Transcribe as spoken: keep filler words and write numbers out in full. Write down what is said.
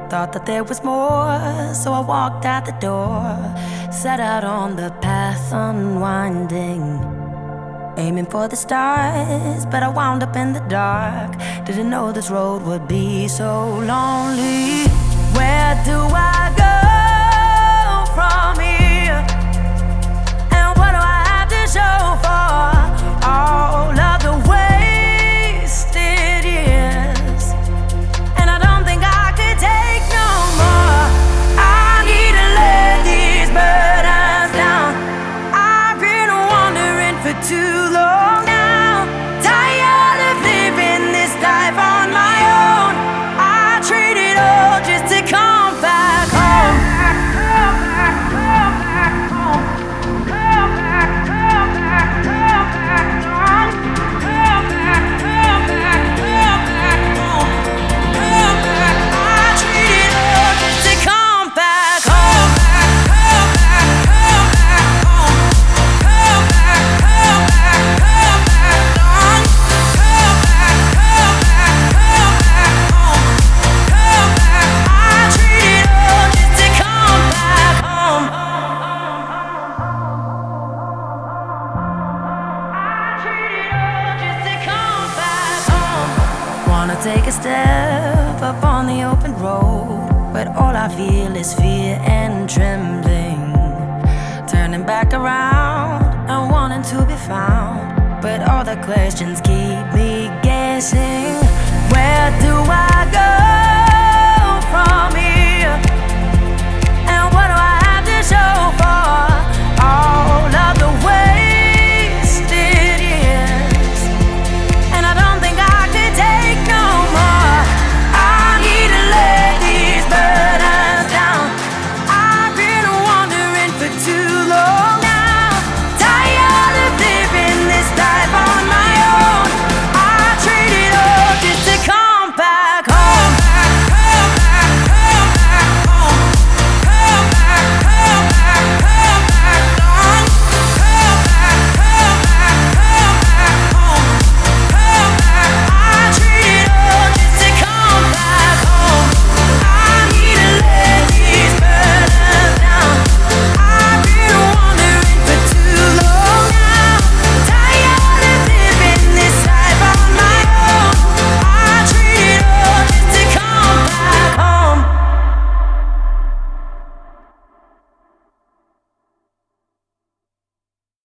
Thought that there was more, so I walked out the door. Set out on the path unwinding, aiming for the stars, but I wound up in the dark. Didn't know this road would be so lonely. Where do I go from here? And what do I have to show for all of the wasted years? And I don't think I could take no more. I need to let these burdens down. I've been wandering for too long now. Tired of living this life on my own. I trade it all just to come back home. Come back, come back home. Come back, come back, come back home. Come back, come back, come back home. Come back, I trade it all just to come back home. Come back, come back, come back home. Come back, come back, come back home. Come back, come back, come back home. Come back, I trade it all just to come back home. I trade it all just to come back home. Wanna take a step up on the open road, but all I feel is fear and trembling. Turning back around and wanting to be found, but all the questions keep me guessing. Where do I